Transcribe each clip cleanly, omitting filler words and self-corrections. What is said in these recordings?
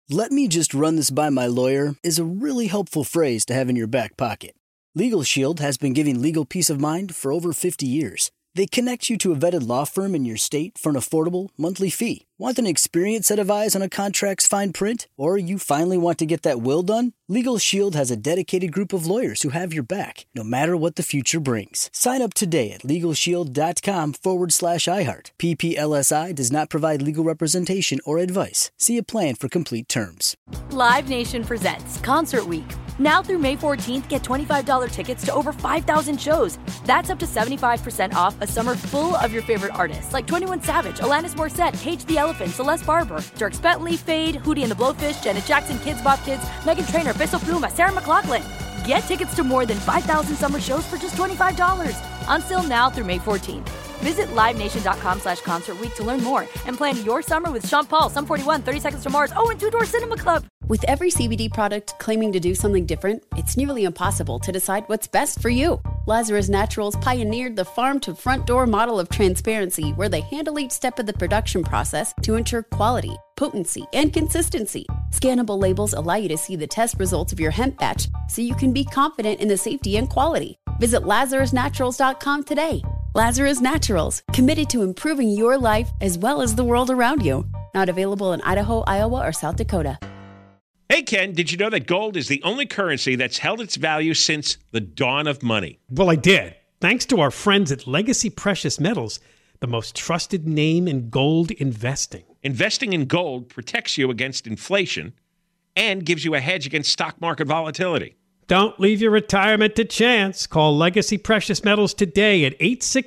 "Let me just run this by my lawyer" is a really helpful phrase to have in your back pocket. Legal Shield has been giving legal peace of mind for over 50 years. They connect you to a vetted law firm in your state for an affordable monthly fee. Want an experienced set of eyes on a contract's fine print? Or you finally want to get that will done? Legal Shield has a dedicated group of lawyers who have your back, no matter what the future brings. Sign up today at LegalShield.com/iHeart. PPLSI does not provide legal representation or advice. See a plan for complete terms. Live Nation presents Concert Week. Now through May 14th, get $25 tickets to over 5,000 shows. That's up to 75% off a summer full of your favorite artists like 21 Savage, Alanis Morissette, Cage the Elephant, Celeste Barber, Dierks Bentley, Fade, Hootie and the Blowfish, Janet Jackson, Kidz Bop Kids, Meghan Trainor, Bissell Pluma, Sarah McLachlan. Get tickets to more than 5,000 summer shows for just $25. On sale now through May 14th. Visit LiveNation.com/Concert Week to learn more and plan your summer with Sean Paul, Sum 41, 30 Seconds to Mars, and Two Door Cinema Club. With every CBD product claiming to do something different, it's nearly impossible to decide what's best for you. Lazarus Naturals pioneered the farm-to-front-door model of transparency, where they handle each step of the production process to ensure quality, potency, and consistency. Scannable labels allow you to see the test results of your hemp batch, so you can be confident in the safety and quality. Visit LazarusNaturals.com today. Lazarus Naturals, committed to improving your life as well as the world around you. Not available in Idaho, Iowa, or South Dakota. Hey, Ken, did you know that gold is the only currency that's held its value since the dawn of money? Well, I did. Thanks to our friends at Legacy Precious Metals, the most trusted name in gold investing. Investing in gold protects you against inflation and gives you a hedge against stock market volatility. Don't leave your retirement to chance. Call Legacy Precious Metals today at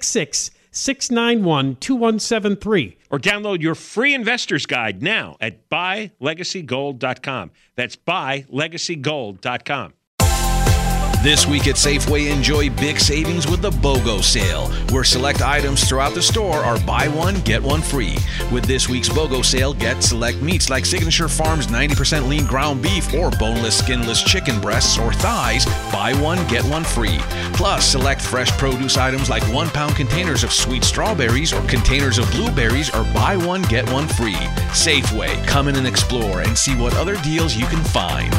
866-691-2173. Or download your free investor's guide now at buylegacygold.com. That's buylegacygold.com. This week at Safeway, enjoy big savings with the BOGO sale, where select items throughout the store are buy one, get one free. With this week's BOGO sale, get select meats like Signature Farms 90% lean ground beef or boneless, skinless chicken breasts or thighs, buy one, get one free. Plus, select fresh produce items like 1 pound containers of sweet strawberries or containers of blueberries are buy one, get one free. Safeway, come in and explore and see what other deals you can find.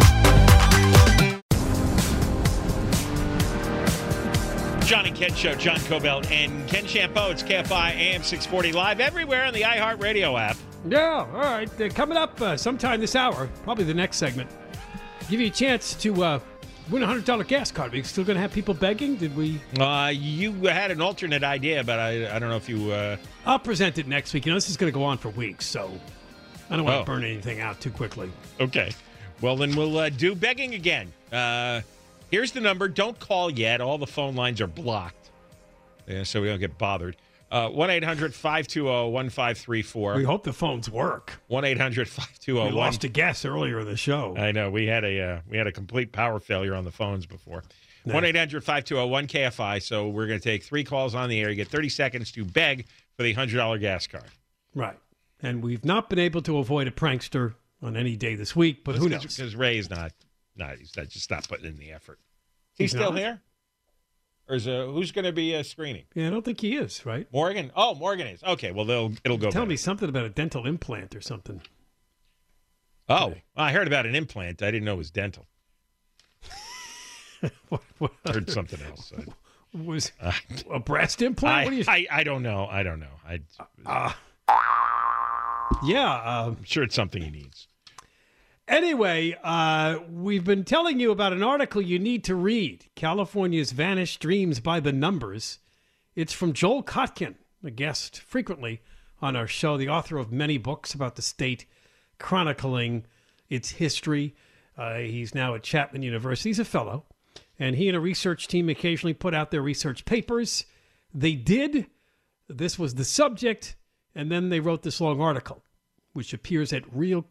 John and Ken Show, John Cobell and Ken Champeau. It's KFI AM 640 live everywhere on the iHeartRadio app. Yeah, all right. Coming up sometime this hour, probably the next segment, give you a chance to win a $100 gas card. Are you still going to have people begging? Did we? You had an alternate idea, but I don't know if you... I'll present it next week. You know, this is going to go on for weeks, so I don't want to burn anything out too quickly. Okay. Well, then we'll do begging again. Here's the number. Don't call yet. All the phone lines are blocked, so we don't get bothered. 1-800-520-1534. We hope the phones work. 1-800-520-1534. We lost a guest earlier in the show. I know. We had a complete power failure on the phones before. Nice. 1-800-520-1KFI. So we're going to take 3 calls on the air. You get 30 seconds to beg for the $100 gas card. Right. And we've not been able to avoid a prankster on any day this week, but who knows? Because Ray's he's just not putting in the effort. He's still here? Or is who's going to be screening? Yeah, I don't think he is, right? Morgan? Oh, Morgan is. Okay, well, it'll go. Tell me something about a dental implant or something. Oh, okay. I heard about an implant. I didn't know it was dental. what I heard something else. Was a breast implant? I don't know. I'm sure it's something he needs. Anyway, we've been telling you about an article you need to read, California's Vanished Dreams by the Numbers. It's from Joel Kotkin, a guest frequently on our show, the author of many books about the state, chronicling its history. He's now at Chapman University. He's a fellow, and he and a research team occasionally put out their research papers. They did. This was the subject, and then they wrote this long article, which appears at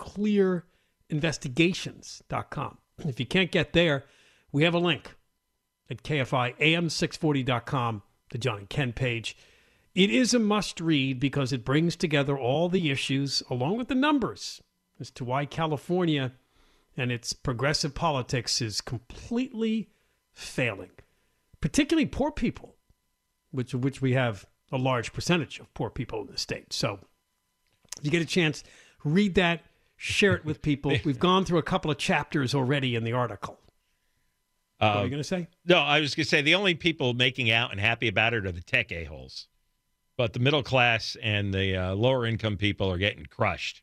realclearinvestigations.com. If you can't get there, we have a link at KFIAM640.com, the John and Ken page. It is a must-read because it brings together all the issues, along with the numbers, as to why California and its progressive politics is completely failing, particularly poor people, which we have a large percentage of poor people in the state. So if you get a chance, read that. share it with people. We've gone through a couple of chapters already in the article. What are you going to say? No, I was going to say the only people making out and happy about it are the tech a-holes. But the middle class and the lower income people are getting crushed.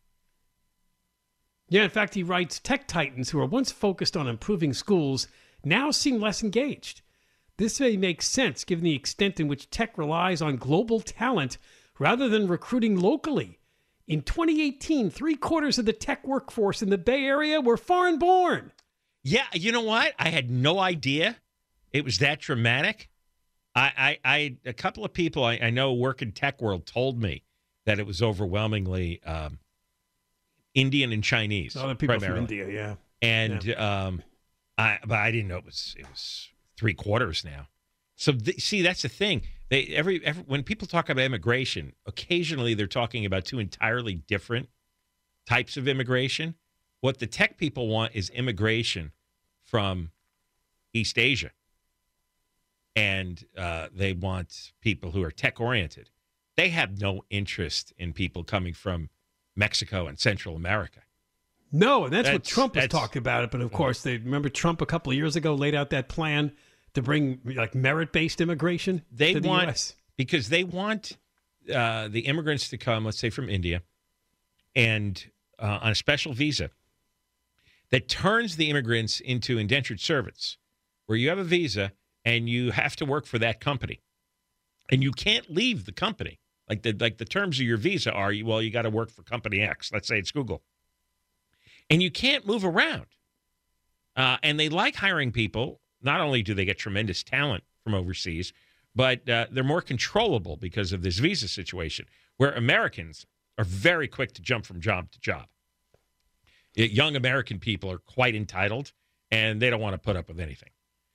Yeah, in fact, he writes, tech titans who were once focused on improving schools now seem less engaged. This may make sense given the extent in which tech relies on global talent rather than recruiting locally. In 2018, 3/4 of the tech workforce in the Bay Area were foreign-born. Yeah, you know what? I had no idea it was that dramatic. A couple of people I know work in tech world told me that it was overwhelmingly Indian and Chinese. Other people primarily. from India, yeah. And but I didn't know it was 3/4 now. So see, that's the thing. When people talk about immigration, occasionally they're talking about two entirely different types of immigration. What the tech people want is immigration from East Asia. And they want people who are tech-oriented. They have no interest in people coming from Mexico and Central America. No, and that's what Trump was talking about it. But, of course, remember Trump a couple of years ago laid out that plan to bring like merit-based immigration to the U.S.? Because they want the immigrants to come, let's say, from India, and on a special visa that turns the immigrants into indentured servants, where you have a visa and you have to work for that company, and you can't leave the company. Like the terms of your visa are, you got to work for company X. Let's say it's Google, and you can't move around. And they like hiring people. Not only do they get tremendous talent from overseas, but they're more controllable because of this visa situation, where Americans are very quick to jump from job to job. Young American people are quite entitled, and they don't want to put up with anything.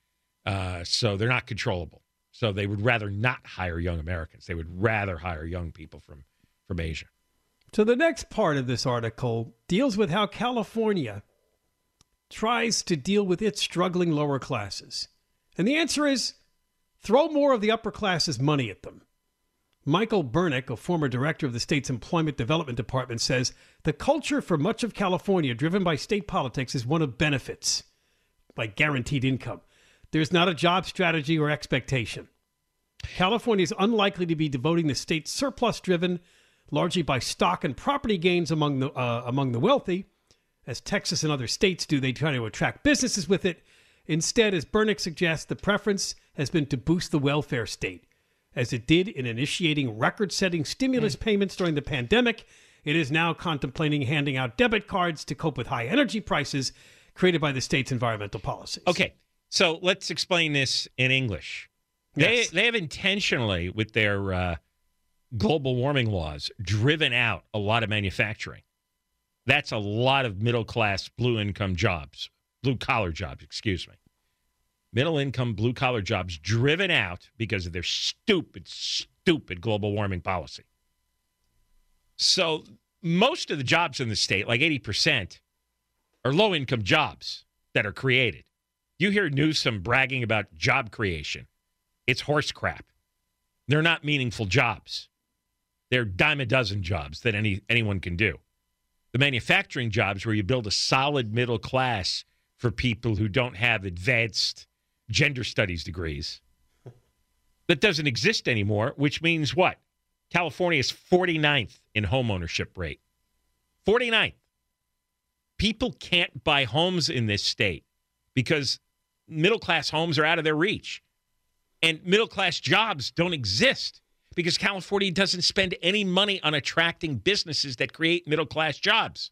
So they're not controllable. So they would rather not hire young Americans. They would rather hire young people from Asia. So the next part of this article deals with how California tries to deal with its struggling lower classes. And the answer is throw more of the upper classes' money at them. Michael Bernick, a former director of the state's Employment Development Department, says the culture for much of California driven by state politics is one of benefits, like guaranteed income. There's not a job strategy or expectation. California is unlikely to be devoting the state's surplus driven largely by stock and property gains among the wealthy. As Texas and other states do, they try to attract businesses with it. Instead, as Bernick suggests, the preference has been to boost the welfare state. As it did in initiating record-setting stimulus payments during the pandemic, it is now contemplating handing out debit cards to cope with high energy prices created by the state's environmental policies. Okay, so let's explain this in English. Yes. They have intentionally, with their global warming laws, driven out a lot of manufacturing. That's a lot of middle-class, blue-collar jobs, Middle-income, blue-collar jobs driven out because of their stupid global warming policy. So most of the jobs in the state, like 80%, are low-income jobs that are created. You hear Newsom bragging about job creation. It's horse crap. They're not meaningful jobs. They're dime a dozen jobs that anyone can do. The manufacturing jobs where you build a solid middle class for people who don't have advanced gender studies degrees. That doesn't exist anymore, which means what? California is 49th in home ownership rate. 49th. People can't buy homes in this state because middle-class homes are out of their reach. And middle-class jobs don't exist because California doesn't spend any money on attracting businesses that create middle-class jobs.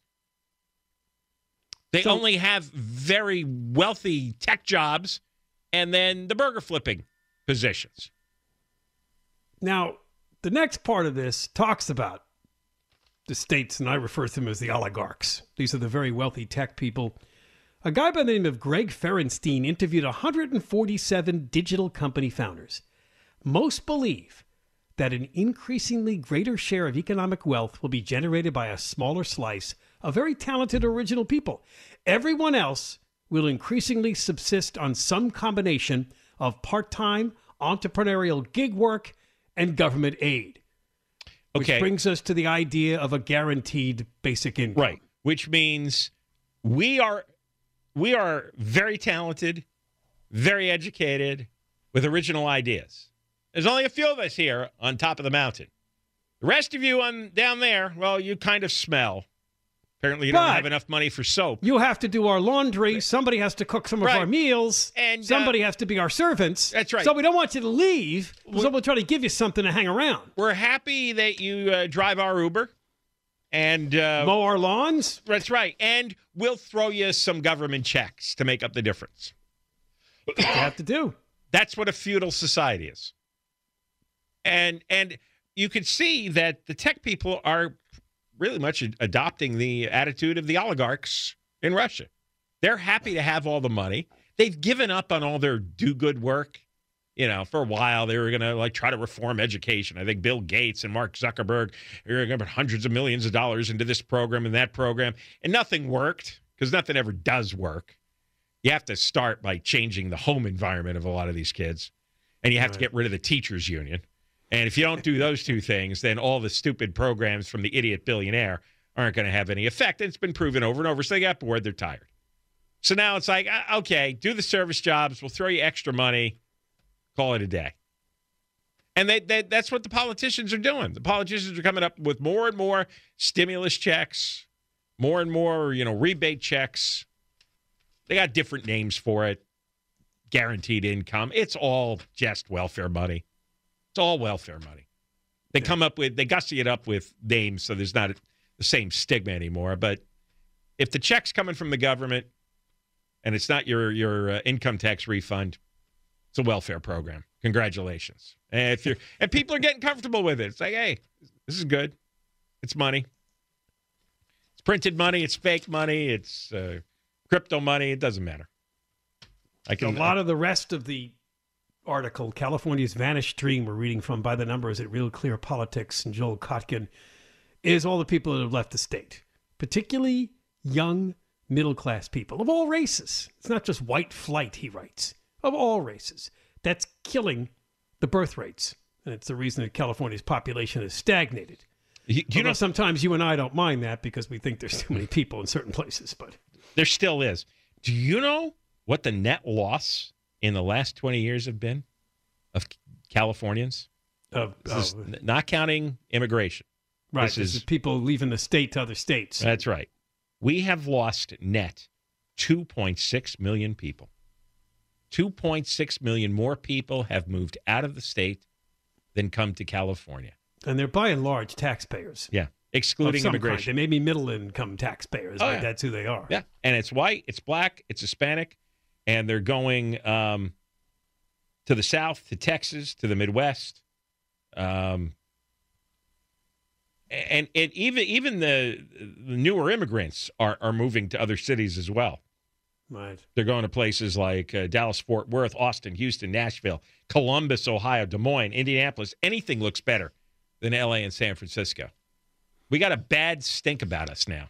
They only have very wealthy tech jobs and then the burger flipping positions. Now, the next part of this talks about the states, and I refer to them as the oligarchs. These are the very wealthy tech people. A guy by the name of Greg Ferenstein interviewed 147 digital company founders. Most believe that an increasingly greater share of economic wealth will be generated by a smaller slice of very talented original people. Everyone else will increasingly subsist on some combination of part-time, entrepreneurial gig work, and government aid. Which brings us to the idea of a guaranteed basic income. Right. which means we are very talented, very educated, with original ideas. There's only a few of us here on top of the mountain. The rest of you down there, well, you kind of smell. Apparently, you don't have enough money for soap. You have to do our laundry. Somebody has to cook some of our meals. And somebody has to be our servants. That's right. So we don't want you to leave. So we'll try to give you something to hang around. We're happy that you drive our Uber. And mow our lawns. That's right. And we'll throw you some government checks to make up the difference. What you have to do. That's what a feudal society is. And you can see that the tech people are really much adopting the attitude of the oligarchs in Russia. They're happy to have all the money. They've given up on all their do-good work. You know, for a while, they were going to try to reform education. I think Bill Gates and Mark Zuckerberg are going to put hundreds of millions of dollars into this program and that program. And nothing worked because nothing ever does work. You have to start by changing the home environment of a lot of these kids. And you have to get rid of the teachers union. And if you don't do those two things, then all the stupid programs from the idiot billionaire aren't going to have any effect. And it's been proven over and over. So they got bored. They're tired. So now it's like, okay, do the service jobs. We'll throw you extra money. Call it a day. And that's what the politicians are doing. The politicians are coming up with more and more stimulus checks, more and more, rebate checks. They got different names for it. Guaranteed income. It's all just welfare money. It's all welfare money. They gussy it up with names so there's not the same stigma anymore. But if the check's coming from the government and it's not your income tax refund, it's a welfare program. Congratulations. And people are getting comfortable with it. It's like, hey, this is good. It's money. It's printed money. It's fake money. It's crypto money. It doesn't matter. A lot of the rest of the article, California's Vanished Dream, we're reading from By the Numbers at Real Clear Politics and Joel Kotkin, is all the people that have left the state, particularly young middle-class people of all races. It's not just white flight, he writes, of all races. That's killing the birth rates. And it's the reason that California's population has stagnated. Sometimes you and I don't mind that because we think there's too many people in certain places, but there still is. Do you know what the net loss in the last 20 years have been of Californians? Not counting immigration. Right. This is people leaving the state to other states. That's right. We have lost net 2.6 million people. 2.6 million more people have moved out of the state than come to California. And they're by and large taxpayers. Yeah. Excluding immigration. Kind. They may be middle-income taxpayers. Yeah. That's who they are. Yeah. And it's white, it's black, it's Hispanic. And they're going to the South, to Texas, to the Midwest. And even the newer immigrants are moving to other cities as well. Right. They're going to places like Dallas, Fort Worth, Austin, Houston, Nashville, Columbus, Ohio, Des Moines, Indianapolis. Anything looks better than L.A. and San Francisco. We got a bad stink about us now.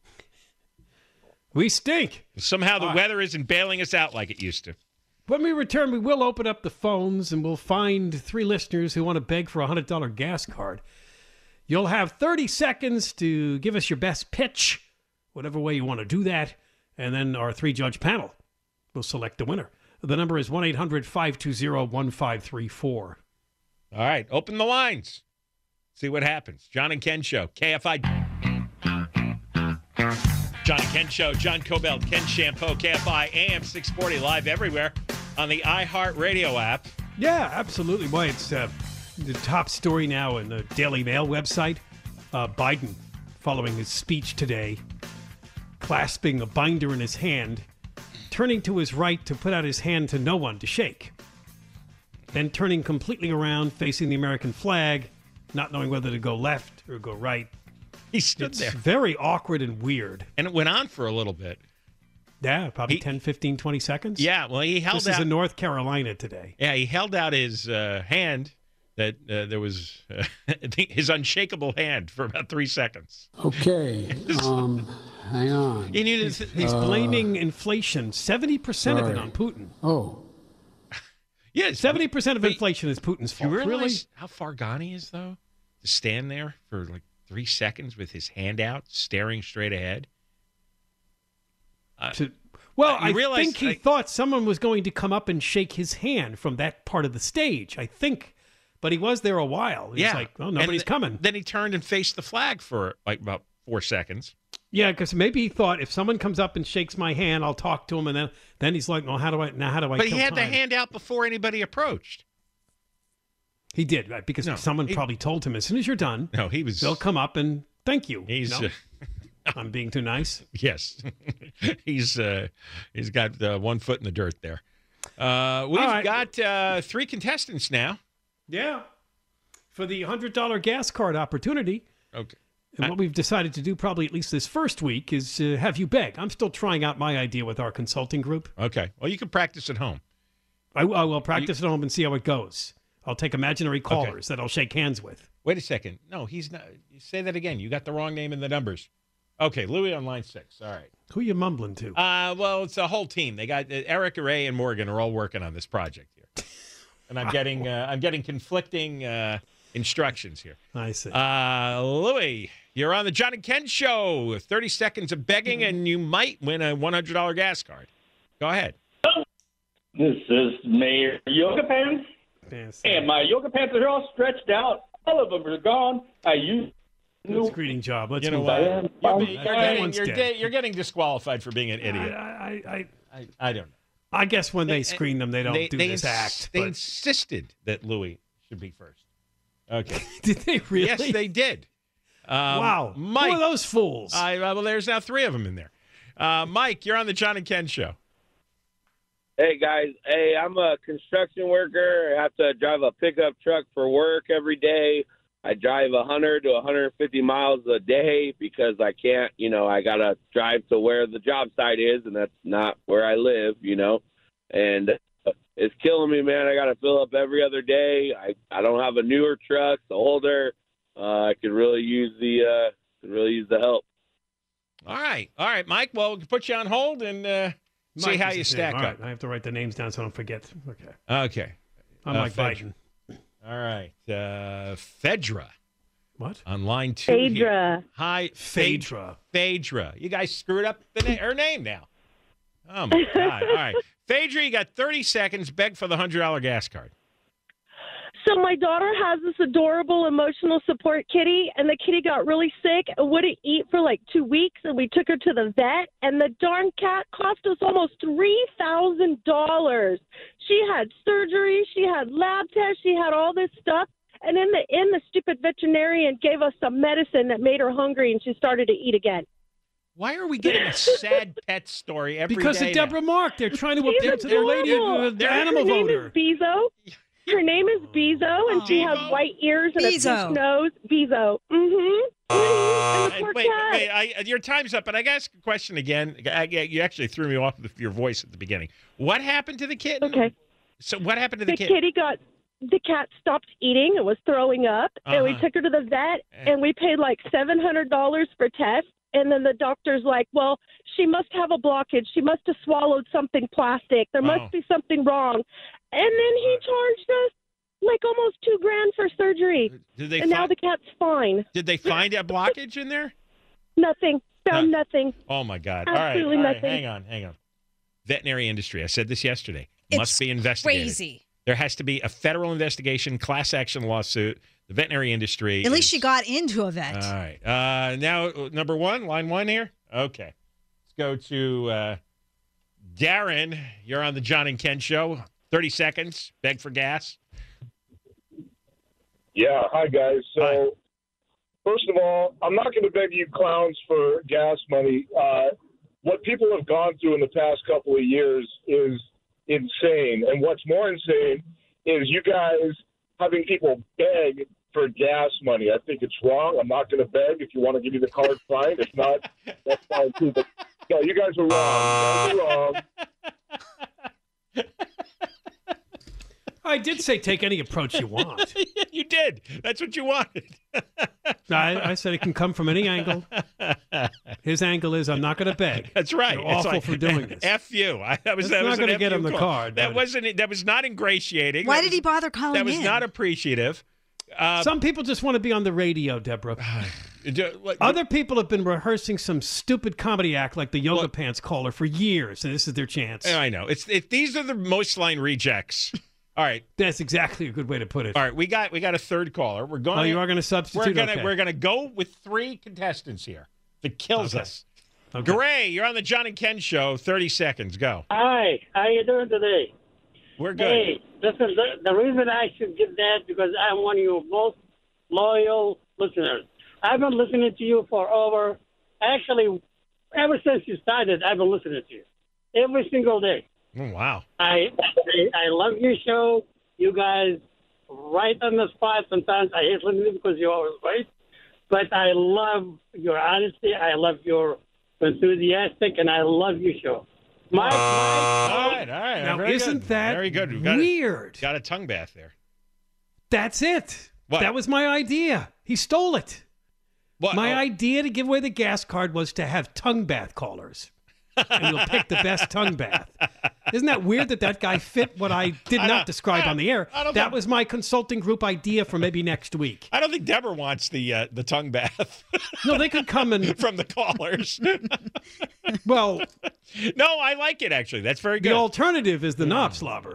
We stink. Somehow the weather isn't bailing us out like it used to. When we return, we will open up the phones and we'll find 3 listeners who want to beg for a $100 gas card. You'll have 30 seconds to give us your best pitch, whatever way you want to do that, and then our 3-judge panel will select the winner. The number is 1-800-520-1534. All right, open the lines. See what happens. John and Ken Show, KFI. John and Ken Show, John Cobell, Ken Shampoo, KFI, AM 640, live everywhere on the iHeartRadio app. Yeah, absolutely. Boy, it's the top story now in the Daily Mail website. Biden, following his speech today, clasping a binder in his hand, turning to his right to put out his hand to no one to shake, then turning completely around, facing the American flag, not knowing whether to go left or go right. He stood there. It's very awkward and weird. And it went on for a little bit. Yeah, probably 10, 15, 20 seconds. Yeah, well, he held out. This is in North Carolina today. Yeah, he held out his hand that there was his unshakable hand for about 3 seconds. Okay, hang on. He's blaming inflation, 70% of it on Putin. Oh. Yeah, 70% of inflation is Putin's fault. You realize really? How far gone he is, though? To stand there for like 3 seconds with his hand out, staring straight ahead. Well, You I realize think he thought someone was going to come up and shake his hand from that part of the stage. I think, but he was there a while. He was like, "Oh, nobody's coming." Then he turned and faced the flag for like about 4 seconds. Yeah, because maybe he thought if someone comes up and shakes my hand, I'll talk to him, and then he's like, "No, how do I?" But he had kill the time? hand out before anybody approached. He did, right? Because someone probably told him as soon as you're done. No, They'll come up and thank you. He's. I'm being too nice. Yes, he's got 1 foot in the dirt there. We've got 3 contestants now. Yeah, for the $100 gas card opportunity. Okay. And what we've decided to do probably at least this first week is have you beg. I'm still trying out my idea with our consulting group. Okay. Well, you can practice at home. I will practice at home and see how it goes. I'll take imaginary callers that I'll shake hands with. Wait a second. No, he's not. Say that again. You got the wrong name in the numbers. Okay, Louis on line 6. All right. Who are you mumbling to? Well, it's a whole team. They got Eric, Ray, and Morgan are all working on this project here, and I'm getting conflicting instructions here. I see. Louis, you're on the John and Ken show. 30 seconds of begging, and you might win a $100 gas card. Go ahead. This is Mayor Yoga Pants. Yes. And my yoga pants are all stretched out. All of them are gone. I used That's a greeting job. Let's You know move what? on. You're getting disqualified for being an idiot. I don't know. I guess when they screen them, they don't do this act. They but- insisted that Louis should be first. Okay. Did they really? Yes, they did. Wow. Mike. Who are those fools? Well, there's now 3 of them in there. Mike, you're on the John and Ken show. Hey, guys. Hey, I'm a construction worker. I have to drive a pickup truck for work every day. I drive 100 to 150 miles a day because I can't, I got to drive to where the job site is, and that's not where I live, And it's killing me, man. I got to fill up every other day. I don't have a newer truck, it's older. I could really use the help. All right, Mike. Well, we can put you on hold and see how you stack up. Right. I have to write the names down so I don't forget. Okay. I'm like Biden. All right. Phaedra. What? On line 2. Phaedra. Here. Hi. Phaedra. Phaedra. You guys screwed up her name now. Oh, my God. All right. Phaedra, you got 30 seconds. Beg for the $100 gas card. So my daughter has this adorable emotional support kitty, and the kitty got really sick and wouldn't eat for like 2 weeks, and we took her to the vet, and the darn cat cost us almost $3,000. She had surgery, she had lab tests, she had all this stuff, and in the end, the stupid veterinarian gave us some medicine that made her hungry, and she started to eat again. Why are we getting a sad pet story every because day of Deborah now? Mark. They're trying to She's appeal to the lady, the animal Her name voter. is Bezo. Her name is Bezo, and she has white ears and a pink nose. Bezo. Wait, your time's up, but I got to ask a question again. You actually threw me off with your voice at the beginning. What happened to the kitten? Okay. So what happened to the kitten? The cat stopped eating and was throwing up, and we took her to the vet, and we paid like $700 for tests. And then the doctor's like, well, she must have a blockage. She must have swallowed something plastic. There must be something wrong. And then he charged us like almost $2,000 for surgery. Now the cat's fine. Did they find a blockage in there? Nothing. Found nothing. Oh, my God. Absolutely All right. nothing. Hang on. Veterinary industry. I said this yesterday. Must be investigated. Crazy. There has to be a federal investigation, class action lawsuit. The veterinary industry. At least she got into a vet. All right. Now, number 1, line 1 here. Okay. Let's go to Darren. You're on the John and Ken show. 30 seconds. Beg for gas. Yeah. Hi, guys. So, first of all, I'm not going to beg you clowns for gas money. What people have gone through in the past couple of years is insane. And what's more insane is you guys having people beg for gas money. I think it's wrong. I'm not going to beg. If you want to give me the card, fine. If not, that's fine too. But no, you guys are wrong. I did say take any approach you want. You did. That's what you wanted. I said it can come from any angle. His angle is I'm not going to beg. That's right. You're awful for doing this. F you. That was not going to get him the call. card. That was not ingratiating. Why did he bother calling That was in? not appreciative. Some people just want to be on the radio, Deborah. Other people have been rehearsing some stupid comedy act like the Yoga Pants caller for years, and this is their chance. I know. These are the most line rejects. All right. That's exactly a good way to put it. All right, we got a third caller. We're going. Oh, you are going to substitute? We're going to go with 3 contestants here. That kills us. Okay. Gray, you're on the John and Ken show. 30 seconds. Go. Hi. How you doing today? We're good. Hey, listen, the reason I should give that because I'm one of your most loyal listeners. I've been listening to you ever since you started, I've been listening to you every single day. Oh, wow. I love your show. You guys right on the spot. Sometimes I hate listening to you because you're always right. But I love your honesty. I love your enthusiastic, and I love your show. All right. Now, very isn't good. that very good? Weird? Got a tongue bath there. That's it. What? That was my idea. He stole it. What? My idea to give away the gas card was to have tongue bath callers. And you'll pick the best tongue bath. Isn't that weird that guy fit what I did not describe on the air? That was my consulting group idea for maybe next week. I don't think Deborah wants the tongue bath. No, they could come and from the callers. Well, no, I like it actually. That's very good. The alternative is the knob slobber.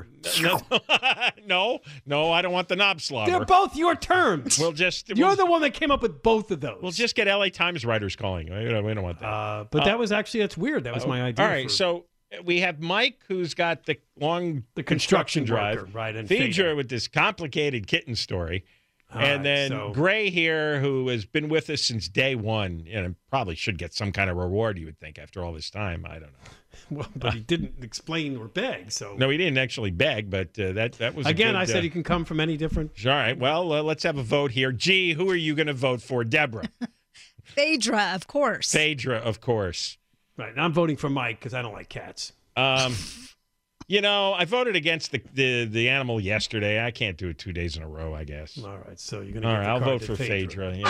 No, I don't want the knob slobber. They're both your terms. You're the one that came up with both of those. We'll just get LA Times writers calling. We don't want that. But that was actually that's weird. That was my idea. All right, so we have Mike, who's got the construction drive, worker, right? And Phaedra with this complicated kitten story, and then Gray here, who has been with us since day one, and probably should get some kind of reward. You would think after all this time. I don't know. Well, but he didn't explain or beg. So no, he didn't actually beg, but that was again. I said he can come from any different. All right. Well, let's have a vote here. G, who are you going to vote for, Deborah? Phaedra, of course. Phaedra, of course. Right, and I'm voting for Mike because I don't like cats. I voted against the animal yesterday. I can't do it 2 days in a row, I guess. All right, so you're going to. All right, I'll vote for Phaedra. Yeah.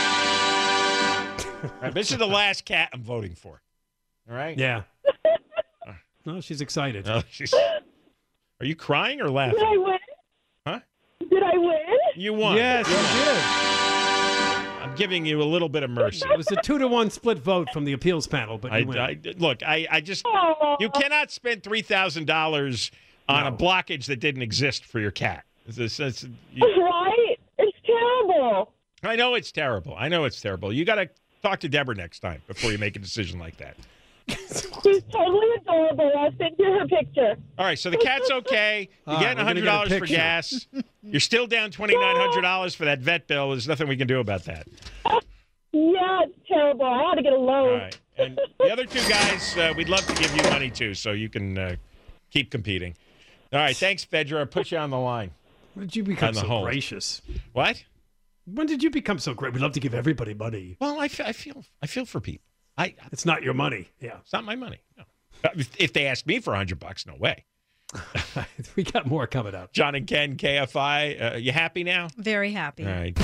All right, this is the last cat I'm voting for. All right. Yeah. No, she's excited. Are you crying or laughing? Did I win? Huh? Did I win? You won. Yes, you did. I'm giving you a little bit of mercy. It was a 2-1 split vote from the appeals panel, but you win. I just you cannot spend $3,000 on a blockage that didn't exist for your cat. Right? It's terrible. I know it's terrible. You got to talk to Deborah next time before you make a decision like that. She's totally adorable. I'll send you her picture. All right, so the cat's okay. You're getting $100 for gas. You're still down $2,900 for that vet bill. There's nothing we can do about that. Yeah, it's terrible. I had to get a loan. All right. And the other two guys, we'd love to give you money, too, so you can keep competing. All right, thanks, Phaedra. I'll put you on the line. When did you become so gracious? What? When did you become so great? We'd love to give everybody money. Well, I feel for people. It's not your money. Yeah. It's not my money. No. If they ask me for $100, no way. We got more coming up. John and Ken, KFI. You happy now? Very happy. All right.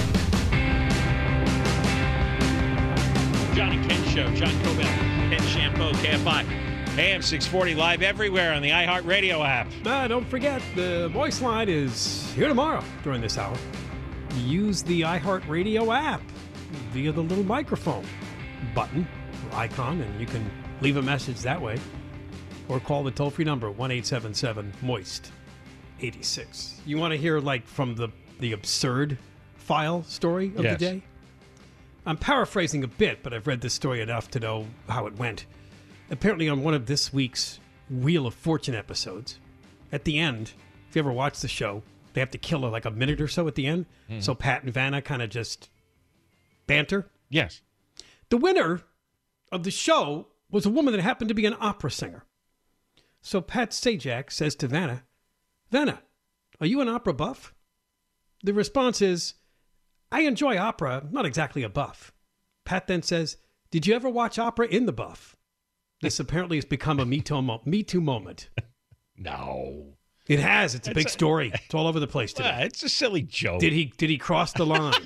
John and Ken Show. John Cobell, Ken Shampoo, KFI. AM 640 live everywhere on the iHeartRadio app. Don't forget, the voice line is here tomorrow during this hour. Use the iHeartRadio app via the little microphone button or icon, and you can leave a message that way. Or call the toll-free number, 1-877-MOIST-86. You want to hear, from the absurd file story of the day? I'm paraphrasing a bit, but I've read this story enough to know how it went. Apparently on one of this week's Wheel of Fortune episodes, at the end, if you ever watch the show, they have to kill a minute or so at the end. Mm-hmm. So Pat and Vanna kind of just banter. Yes. The winner of the show was a woman that happened to be an opera singer. So Pat Sajak says to Vanna, Vanna, are you an opera buff? The response is, I enjoy opera, not exactly a buff. Pat then says, did you ever watch opera in the buff? This apparently has become a Me Too moment. No. It has. It's a big story. It's all over the place today. It's a silly joke. Did he cross the line?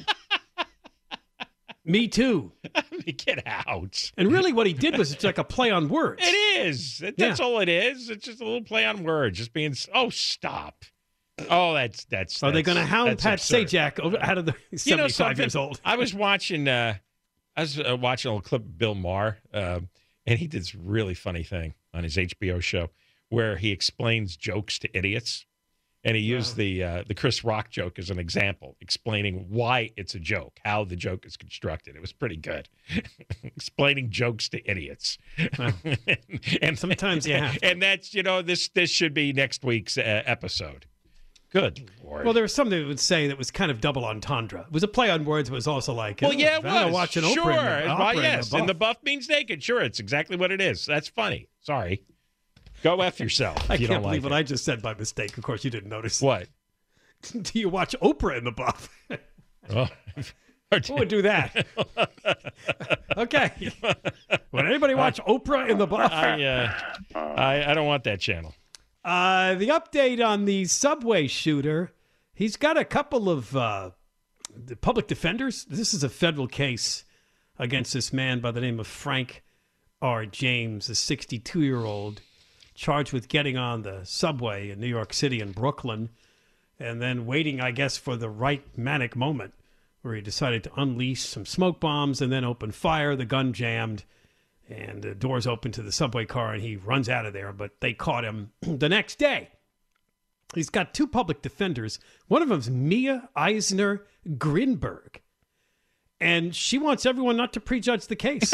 Me too. Get out. And really what he did was it's like a play on words. It is. That's all it is. It's just a little play on words. Just being, stop. Oh, that's Are they going to hound Pat absurd. Sajak out of the 75 years old? I was watching I was watching a little clip of Bill Maher, and he did this really funny thing on his HBO show where he explains jokes to idiots. And he used the Chris Rock joke as an example, explaining why it's a joke, how the joke is constructed. It was pretty good. Explaining jokes to idiots. And sometimes you have to. And that's, this should be next week's episode. Good Lord. Well, there was something that would say that was kind of double entendre. It was a play on words, but it was also like, well, yeah, it was. Watching sure. Oprah Yes. And the buff means naked. Sure. It's exactly what it is. That's funny. Sorry. Go F yourself. I can't believe what I just said by mistake. Of course, you didn't notice. What? Do you watch Oprah in the buff? Oh. Who would do that? Okay. Would anybody watch Oprah in the buff? I don't want that channel. The update on the subway shooter. He's got a couple of the public defenders. This is a federal case against this man by the name of Frank R. James, a 62-year-old. Charged with getting on the subway in New York City and Brooklyn and then waiting, I guess, for the right manic moment where he decided to unleash some smoke bombs and then open fire. The gun jammed and the doors opened to the subway car and he runs out of there, but they caught him the next day. He's got two public defenders. One of them's Mia Eisner Grinberg, and she wants everyone not to prejudge the case.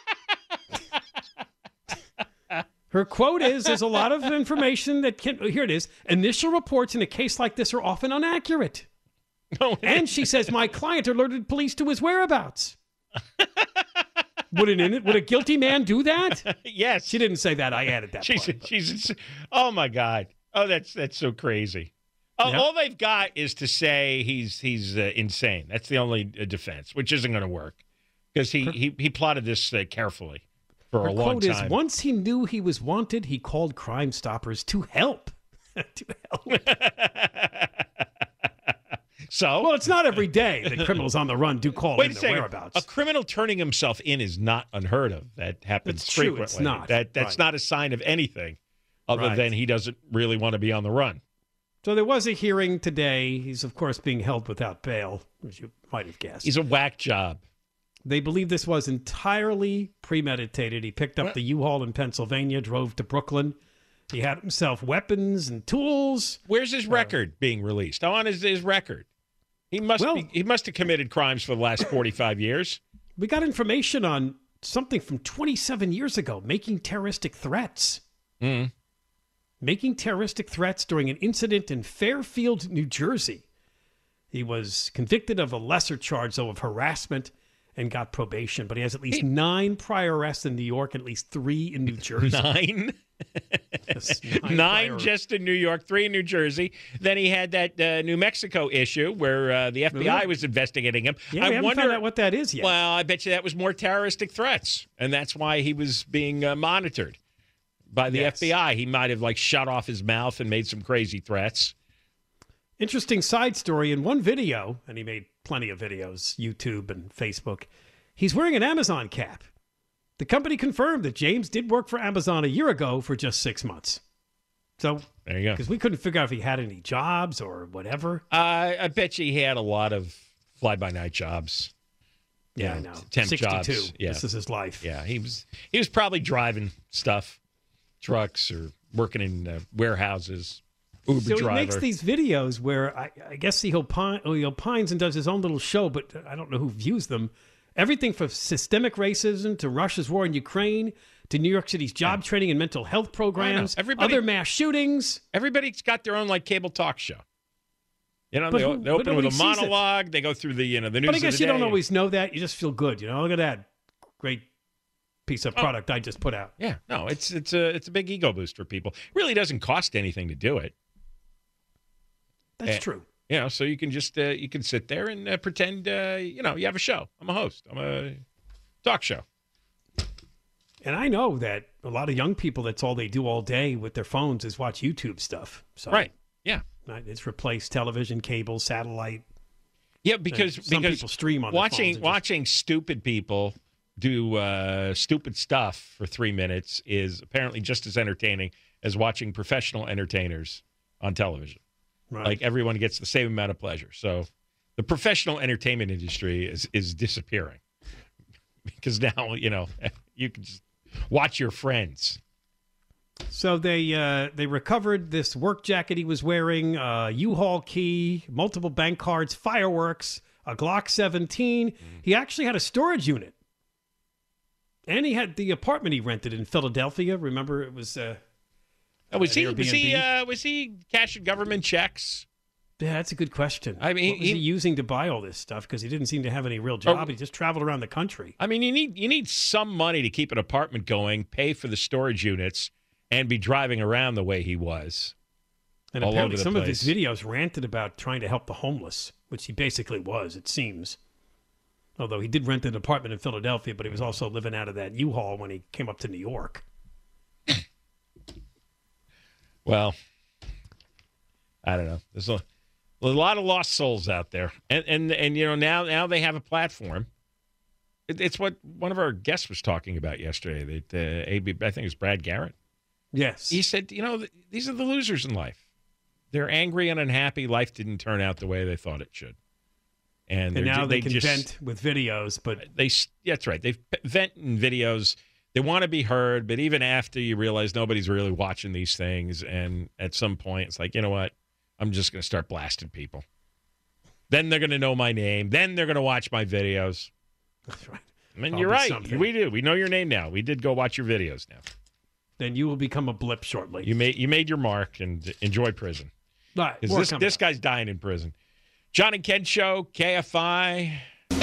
Her quote is, there's a lot of information that can... Here it is. Initial reports in a case like this are often inaccurate. And she says, my client alerted police to his whereabouts. Would a guilty man do that? Yes. She didn't say that. I added that part. Oh, my God. Oh, that's so crazy. Yeah. All they've got is to say he's insane. That's the only defense, which isn't going to work because he plotted this carefully. For a long time. Is, once he knew he was wanted, he called Crime Stoppers to help. To help. So? Well, it's not every day that criminals on the run do call in their whereabouts. A criminal turning himself in is not unheard of. That happens That's frequently. True, it's not. That's not a sign of anything other than he doesn't really want to be on the run. So there was a hearing today. He's, of course, being held without bail, as you might have guessed. He's a whack job. They believe this was entirely premeditated. He picked up the U-Haul in Pennsylvania, drove to Brooklyn. He had himself weapons and tools. Where's his record being released? How on is his record? He must have committed crimes for the last 45 years. We got information on something from 27 years ago, making terroristic threats. Making terroristic threats during an incident in Fairfield, New Jersey. He was convicted of a lesser charge, though, of harassment and got probation, but he has at least 9 prior arrests in New York and at least 3 in New Jersey. 9? Yes, 9 just in New York, 3 in New Jersey. Then he had that New Mexico issue where the FBI was investigating him. Yeah, we haven't found out what that is yet. Well, I bet you that was more terroristic threats, and that's why he was being monitored by the FBI. He might have shut off his mouth and made some crazy threats. Interesting side story. In one video, and he made plenty of videos, YouTube and Facebook, he's wearing an Amazon cap. The company confirmed that James did work for Amazon a year ago for just 6 months. So there you go. Because we couldn't figure out if he had any jobs or whatever. I bet you he had a lot of fly-by-night jobs. Yeah, I know. Temp 62. jobs. Yeah. This is his life. Yeah, he was probably driving stuff, trucks, or working in warehouses. Uber so driver. He makes these videos where I guess he opines and does his own little show, but I don't know who views them. Everything from systemic racism to Russia's war in Ukraine to New York City's job training and mental health programs, other mass shootings. Everybody's got their own cable talk show. You know, they open with a monologue. They go through the the news. But I guess of the you day. don't always know that. You just feel good. Look at that great piece of product I just put out. Yeah, no, it's a big ego boost for people. It really doesn't cost anything to do it. That's true. So you can just you can sit there and pretend you have a show. I'm a host. I'm a talk show. And I know that a lot of young people, that's all they do all day with their phones is watch YouTube stuff. So, right. Yeah. It's replaced television, cable, satellite. Yeah, because people stream on watching stupid people do stupid stuff for 3 minutes is apparently just as entertaining as watching professional entertainers on television. Right. Everyone gets the same amount of pleasure. So the professional entertainment industry is disappearing because now, you can just watch your friends. So they recovered this work jacket he was wearing, U-Haul key, multiple bank cards, fireworks, a Glock 17. He actually had a storage unit. And he had the apartment he rented in Philadelphia. Remember, it was was he cashing government checks? Yeah, that's a good question. I mean, what was he using to buy all this stuff? Because he didn't seem to have any real job. He just traveled around the country. I mean, you need some money to keep an apartment going, pay for the storage units, and be driving around the way he was. And apparently some of his videos ranted about trying to help the homeless, which he basically was, it seems. Although he did rent an apartment in Philadelphia, but he was also living out of that U-Haul when he came up to New York. Well, I don't know. There's a lot of lost souls out there. And now they have a platform. It's what one of our guests was talking about yesterday. That I think it was Brad Garrett. Yes. He said, these are the losers in life. They're angry and unhappy. Life didn't turn out the way they thought it should. And now they can vent with videos, but that's right. They vent in videos. They want to be heard, but even after you realize nobody's really watching these things, and at some point it's like, you know what? I'm just going to start blasting people. Then they're going to know my name. Then they're going to watch my videos. That's right. I mean, you're right. Something. We do. We know your name now. We did go watch your videos now. Then you will become a blip shortly. You made your mark and enjoy prison. Right. This guy's dying in prison. John and Ken Show, KFI.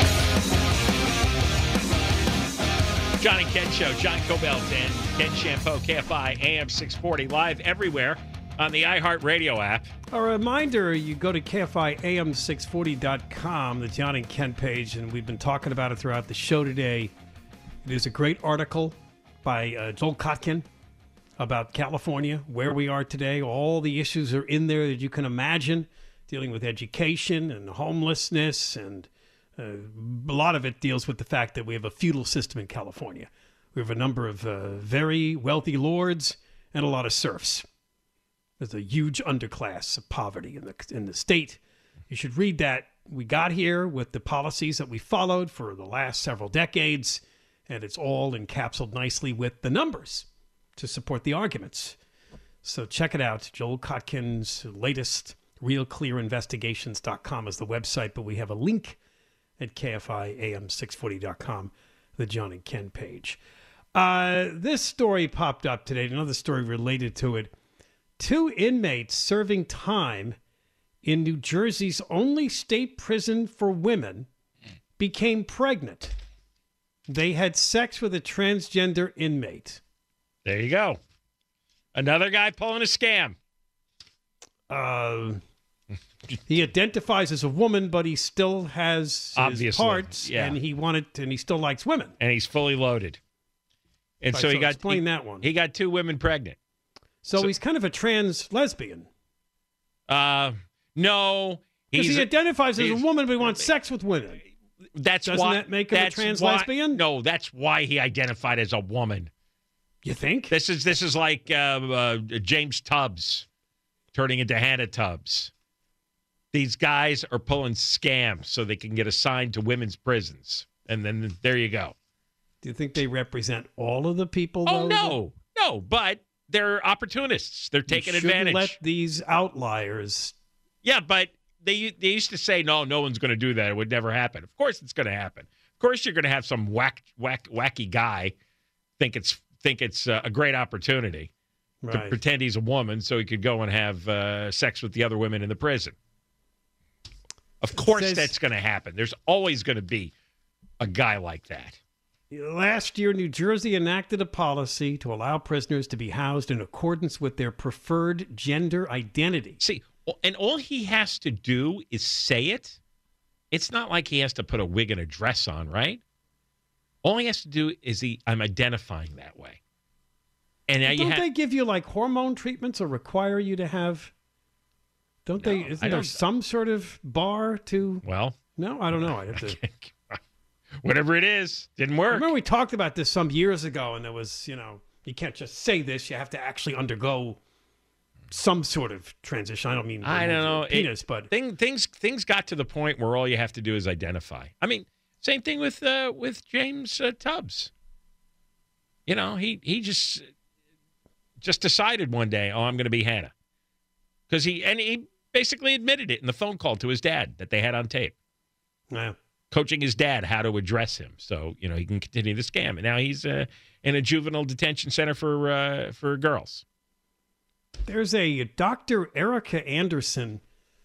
John and Ken Show, John Cobelt and Ken Shampoo, KFI AM 640, live everywhere on the iHeartRadio app. A reminder, you go to KFIAM640.com, the John and Ken page, and we've been talking about it throughout the show today. It is a great article by Joel Kotkin about California, where we are today. All the issues are in there that you can imagine, dealing with education and homelessness, and a lot of it deals with the fact that we have a feudal system in California. We have a number of very wealthy lords and a lot of serfs. There's a huge underclass of poverty in the state. You should read that. We got here with the policies that we followed for the last several decades, and it's all encapsulated nicely with the numbers to support the arguments. So check it out. Joel Kotkin's latest RealClearInvestigations.com is the website, but we have a link at KFIAM640.com, the John and Ken page. This story popped up today, another story related to it. 2 inmates serving time in New Jersey's only state prison for women became pregnant. They had sex with a transgender inmate. There you go. Another guy pulling a scam. He identifies as a woman, but he still has his parts, yeah. and he still likes women. And he's fully loaded. And right, so he got explain that one. He got 2 women pregnant. So he's kind of a trans lesbian. No, because he identifies as a woman, but he wants sex with women. Doesn't that make him a trans lesbian? No, that's why he identified as a woman. You think? This is like James Tubbs turning into Hannah Tubbs. These guys are pulling scams so they can get assigned to women's prisons. And then there you go. Do you think they represent all of the people? Oh, no, but they're opportunists. They're taking advantage. Let these outliers. Yeah, but they used to say, no one's going to do that. It would never happen. Of course it's going to happen. Of course you're going to have some wacky guy think it's a great opportunity to pretend he's a woman so he could go and have sex with the other women in the prison. Of course that's going to happen. There's always going to be a guy like that. Last year, New Jersey enacted a policy to allow prisoners to be housed in accordance with their preferred gender identity. See, and all he has to do is say it. It's not like he has to put a wig and a dress on, right? All he has to do is I'm identifying that way. And now don't they give you like hormone treatments or require you to have? Don't they? Isn't there some sort of bar to? Well, no, I don't know. I have to. Whatever it is, didn't work. I remember we talked about this some years ago, and there was, you can't just say this. You have to actually undergo some sort of transition. I don't know. Penis, but things got to the point where all you have to do is identify. I mean, Same thing with James Tubbs. You know, he just decided one day, oh, I'm going to be Hannah. Because he basically admitted it in the phone call to his dad that they had on tape. Yeah. Coaching his dad how to address him so, you know, he can continue the scam. And now he's in a juvenile detention center for girls. There's a Dr. Erica Anderson,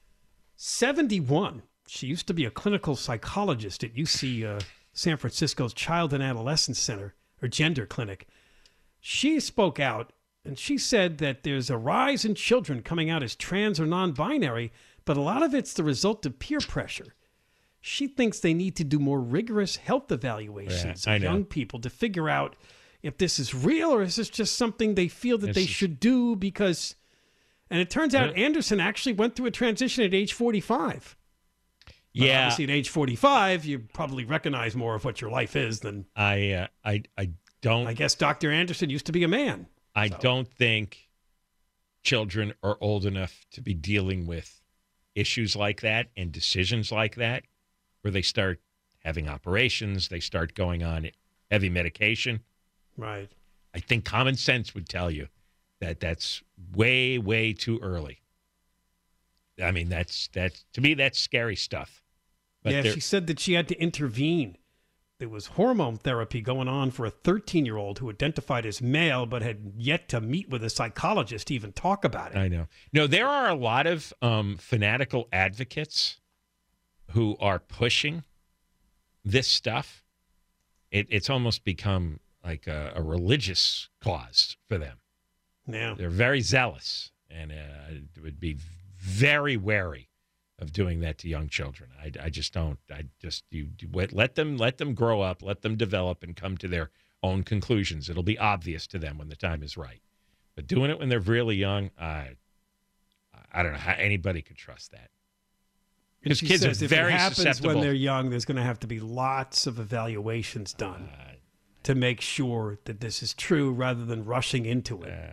71. She used to be a clinical psychologist at UC San Francisco's Child and Adolescent Center, or Gender Clinic. She spoke out, and she said that there's a rise in children coming out as trans or non-binary, but a lot of it's the result of peer pressure. She thinks they need to do more rigorous health evaluations of young people to figure out if this is real or is this just something they feel that they should do because... And it turns out Anderson actually went through a transition at age 45. But obviously, at age 45, you probably recognize more of what your life is than... I don't... I guess Dr. Anderson used to be a man. I don't think children are old enough to be dealing with issues like that and decisions like that, where they start having operations, they start going on heavy medication. Right. I think common sense would tell you that that's way, way too early. I mean, that's to me, that's scary stuff. But she said that she had to intervene. There was hormone therapy going on for a 13-year-old who identified as male but had yet to meet with a psychologist to even talk about it. I know. No, there are a lot of fanatical advocates who are pushing this stuff. It's almost become like a religious cause for them. Yeah. They're very zealous, and it would be very wary of doing that to young children. I just don't. You let them grow up, let them develop, and come to their own conclusions. It'll be obvious to them when the time is right. But doing it when they're really young, I don't know how anybody could trust that. Because kids are very if it happens susceptible. when they're young, there's going to have to be lots of evaluations done to make sure that this is true rather than rushing into it.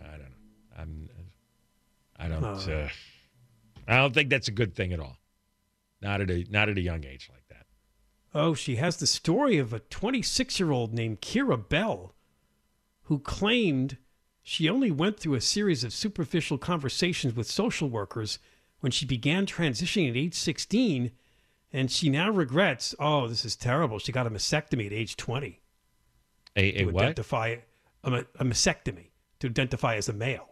I don't think that's a good thing at all. Not at a young age like that. Oh, she has the story of a 26-year-old named Kira Bell who claimed she only went through a series of superficial conversations with social workers when she began transitioning at age 16, and she now regrets, oh, this is terrible. She got a mastectomy at age 20. A what? Identify a mastectomy to identify as a male.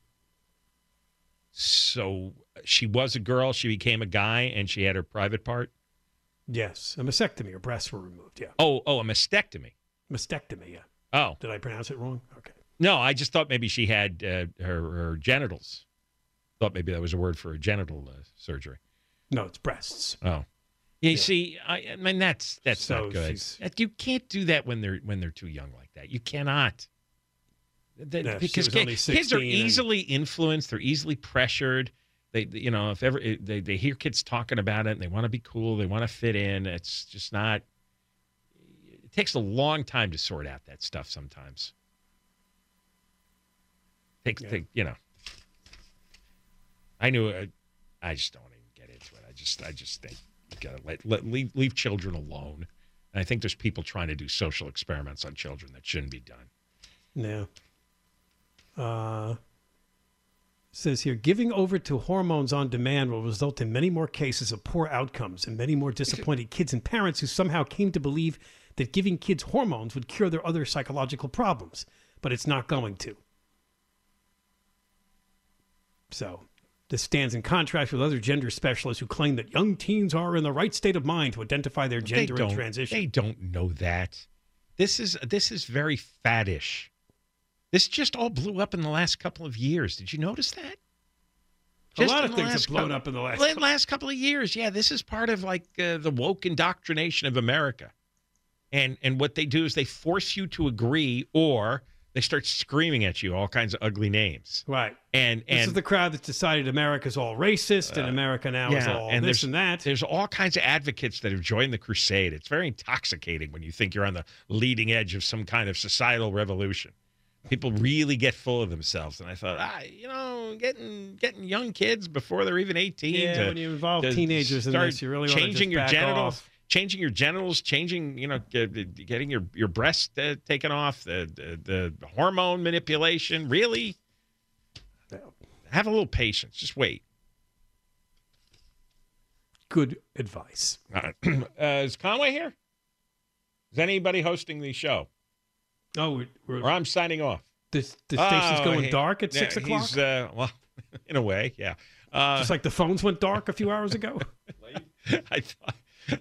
So she was a girl, she became a guy, and she had her private part? Yes, a mastectomy. Her breasts were removed, yeah. Oh, a mastectomy. Mastectomy, yeah. Oh. Did I pronounce it wrong? Okay. No, I just thought maybe she had her genitals. Thought maybe that was a word for a genital surgery. No, it's breasts. Oh. You see, I mean, that's So not good. You can't do that when they're too young like that. You cannot. Because kids are easily influenced. They're easily pressured. If ever they hear kids talking about it and they want to be cool, they want to fit in. It's just not. It takes a long time to sort out that stuff sometimes. I knew. I just don't even get into it. I just think you gotta leave children alone. And I think there's people trying to do social experiments on children that shouldn't be done. Yeah. Says here, giving over to hormones on demand will result in many more cases of poor outcomes and many more disappointed kids and parents who somehow came to believe that giving kids hormones would cure their other psychological problems, but it's not going to. So this stands in contrast with other gender specialists who claim that young teens are in the right state of mind to identify their gender and transition. They don't know that. This is very faddish. This just all blew up in the last couple of years. Did you notice that? A lot of things have blown up in the last couple of years. Yeah, this is part of like the woke indoctrination of America. And what they do is they force you to agree, or they start screaming at you all kinds of ugly names. Right. And this is the crowd that's decided America's all racist and America now is all this and that. There's all kinds of advocates that have joined the crusade. It's very intoxicating when you think you're on the leading edge of some kind of societal revolution. People really get full of themselves, and I thought, getting young kids before they're even 18. Yeah, when you involve teenagers in this, you really want to just back off. changing your genitals, changing, getting your breast taken off, the hormone manipulation. Really? Have a little patience. Just wait. Good advice. Is Conway here? Is anybody hosting the show? Oh, or I'm signing off. The station's going dark at 6 o'clock? He's, well, in a way, yeah. Just like the phones went dark a few hours ago? I thought.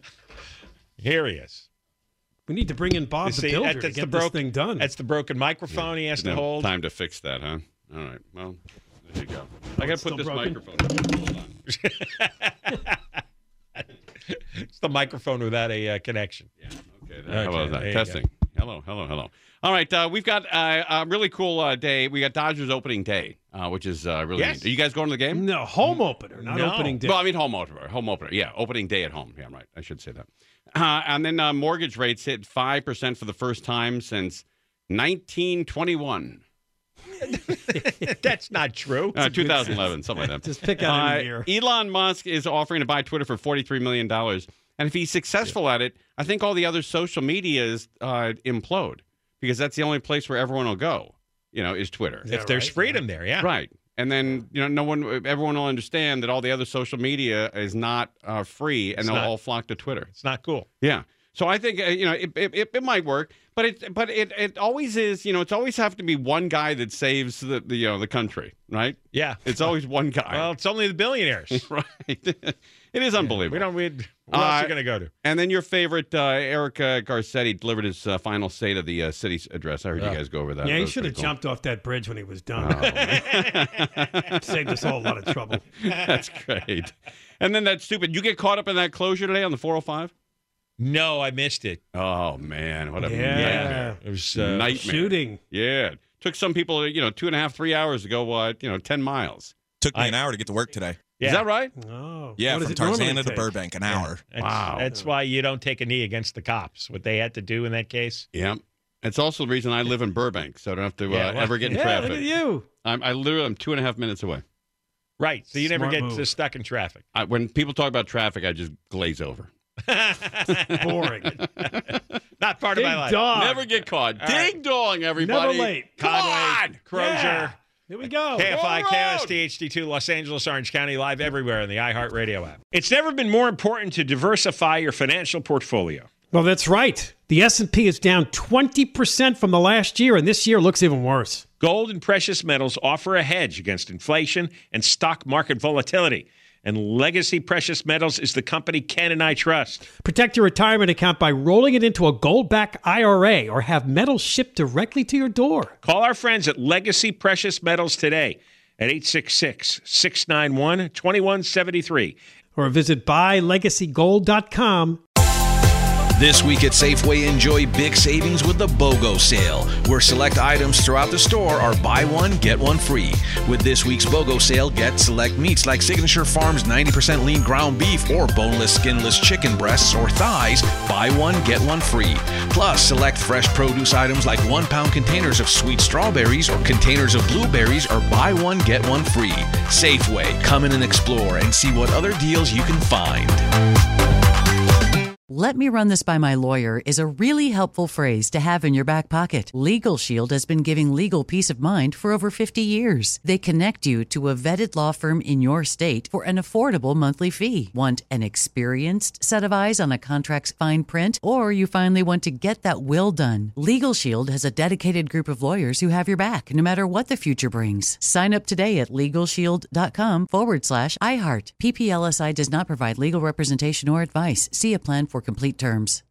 Here he is. We need to bring in Bob the Builder to get this thing done. That's the broken microphone he has to hold. Time to fix that, huh? All right. Well, there you go. I got to put this microphone. Hold on. It's the microphone without a connection. Yeah. Okay. How about that? Testing. Hello. All right. We've got a really cool day. We got Dodgers opening day, which is really neat. Are you guys going to the game? No, home opener, not opening day. Well, I mean home opener. Home opener. Yeah, opening day at home. Yeah, right. I should say that. And then mortgage rates hit 5% for the first time since 1921. That's not true. 2011, something like that. Just pick out a year. Elon Musk is offering to buy Twitter for $43 million. And if he's successful at it, I think all the other social medias implode because that's the only place where everyone will go, is Twitter. If there's freedom there, yeah. Right. And then, everyone will understand that all the other social media is not free and they'll all flock to Twitter. It's not cool. Yeah. So I think, it might work, but it always is, it's always have to be one guy that saves the country, right? Yeah. It's always one guy. Well, it's only the billionaires. Right. It is unbelievable. What else are you going to go to? And then your favorite, Eric Garcetti, delivered his final state of the city's address. I heard you guys go over that. Yeah, he should have jumped off that bridge when he was done. Saved us all a lot of trouble. That's great. And then that stupid, you get caught up in that closure today on the 405? No, I missed it. Oh, man. What a nightmare. It was nightmare. Shooting. Yeah. Took some people, 2.5, 3 hours to go, 10 miles. Took me an hour to get to work today. Yeah. Is that right? Oh. Yeah, from Tarzana to Burbank, an hour. Wow. That's why you don't take a knee against the cops, what they had to do in that case. Yeah. It's also the reason I live in Burbank, so I don't have to ever get in traffic. Look at you. I'm 2.5 minutes away. Right. So you never Smart get move. stuck in traffic. When people talk about traffic, I just glaze over. Boring. Not part of my life. Dog. Never get caught. All Ding dong, everybody. Never late. Conway, Crozier. Yeah. Here we go. KFI, KST, HD2, Los Angeles, Orange County, live everywhere in the iHeartRadio app. It's never been more important to diversify your financial portfolio. Well, that's right. The S&P is down 20% from the last year, and this year looks even worse. Gold and precious metals offer a hedge against inflation and stock market volatility. And Legacy Precious Metals is the company Ken and I trust. Protect your retirement account by rolling it into a gold-backed IRA or have metals shipped directly to your door. Call our friends at Legacy Precious Metals today at 866-691-2173. Or visit buylegacygold.com. This week at Safeway, enjoy big savings with the BOGO sale, where select items throughout the store are buy one, get one free. With this week's BOGO sale, get select meats like Signature Farms 90% lean ground beef or boneless, skinless chicken breasts or thighs, buy one, get one free. Plus, select fresh produce items like 1 pound containers of sweet strawberries or containers of blueberries are buy one, get one free. Safeway, come in and explore and see what other deals you can find. "Let me run this by my lawyer" is a really helpful phrase to have in your back pocket. Legal Shield has been giving legal peace of mind for over 50 years. They connect you to a vetted law firm in your state for an affordable monthly fee. Want an experienced set of eyes on a contract's fine print? Or you finally want to get that will done? Legal Shield has a dedicated group of lawyers who have your back, no matter what the future brings. Sign up today at LegalShield.com/iHeart. PPLSI does not provide legal representation or advice. See a plan for complete terms.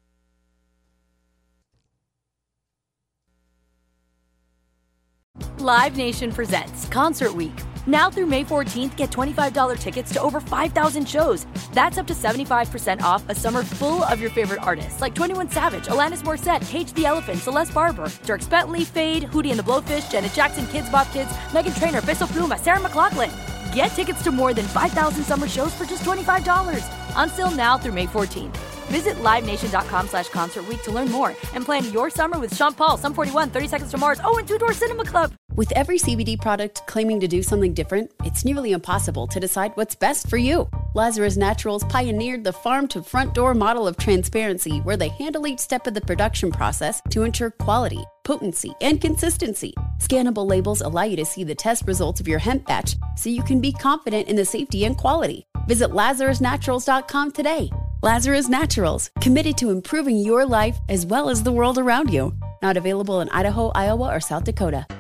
Live Nation presents Concert Week. Now through May 14th, get $25 tickets to over 5,000 shows. That's up to 75% off a summer full of your favorite artists like 21 Savage, Alanis Morissette, Cage the Elephant, Celeste Barber, Dierks Bentley, Fade, Hootie and the Blowfish, Janet Jackson, Kids Bop Kids, Meghan Trainor, Peso Pluma, Sarah McLachlan. Get tickets to more than 5,000 summer shows for just $25. Until now through May 14th. Visit LiveNation.com/Concert Week to learn more and plan your summer with Sean Paul, Sum 41, 30 Seconds to Mars, and Two Door Cinema Club. With every CBD product claiming to do something different, it's nearly impossible to decide what's best for you. Lazarus Naturals pioneered the farm-to-front-door model of transparency, where they handle each step of the production process to ensure quality, potency, and consistency. Scannable labels allow you to see the test results of your hemp batch, so you can be confident in the safety and quality. Visit LazarusNaturals.com today. Lazarus Naturals, committed to improving your life as well as the world around you. Not available in Idaho, Iowa, or South Dakota.